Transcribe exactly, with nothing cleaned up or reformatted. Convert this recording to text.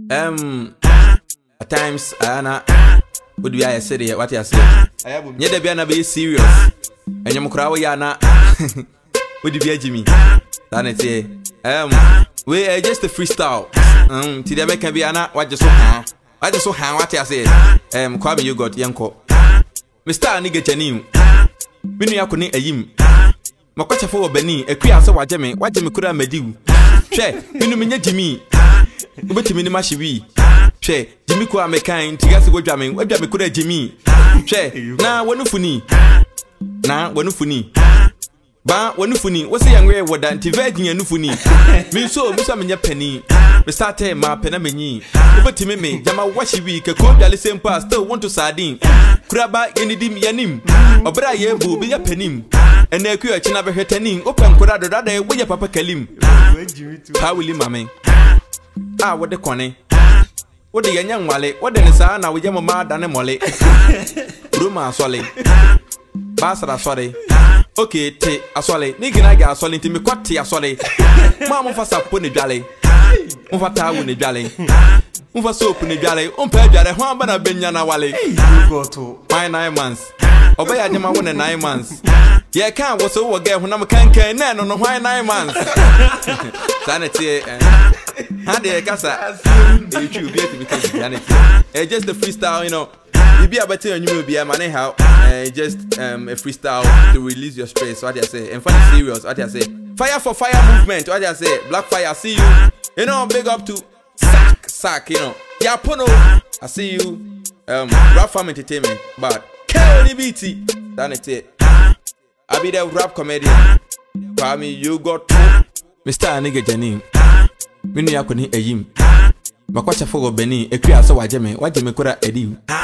Um, at times, Anna would be I said it, what I say. Yet, be an be serious. And you crowd, Yana would be a Jimmy. Then it's a um, we are just a freestyle. Um, today can be Anna, what just so how I just so how what I say. Um, Kwame, you got Yanko. Mister Nigga Janim. Bini ya kuni eyim. Makwacha fo bani ekua se wajeme wajeme kura mediu. Hwe inu menye Jimmy. Ubetimi ni mahyiwi. Hwe Jimmy ko amekan tigase wodwame wodwame kura Jimmy. Hwe na wonufuni. Na wonufuni. Ba wonufuni wo se yanwe woda nti virgin anufuni. Mi so mi so menye pani. Me start ma pena menyi. Ubetimi me jama wahyiwi ke ko dale sempa still want to sardine. Kuraba yenidim yanim. Obra ye bu bi ya panim. Ene akua china be hwetanin. Open kura do dada we ya papa kalim. Ha wili mame. Ah what the kone. What the yanyan wale. What the nsa na we ya mama dane mole. Roma asole. Basara asole. Okay te asole. Ni gina ga asole nti me kwate asole. Ma mo fa sapo ne dwale. Mo fa tawo ne dwale. Mo fa soap ne dwale. On pa dwale ho amba na benya na wale. You go to my nine months. Obey Ajama one nine months. Yeah, can't was over get when I'm can can no no why nine months. Sanity how the casa you be to become sanity. It's just a freestyle, you know. You be able to you be a man how uh, just um a freestyle to release your stress, what I say. And funny serious, what I say. Fire for fire movement, what I say. Black fire, see you. You know, big up to sack sack, you know. Yeah, Pono, I see you. Um Rap Farm Entertainment, but Kelly B T. That's it. I be the rap comedian. Kwame, you got to Mister Nigga Janim. Minu ya kuni eyim. Makwacha fogo beni ekua so wajeme wajeme kura ediu.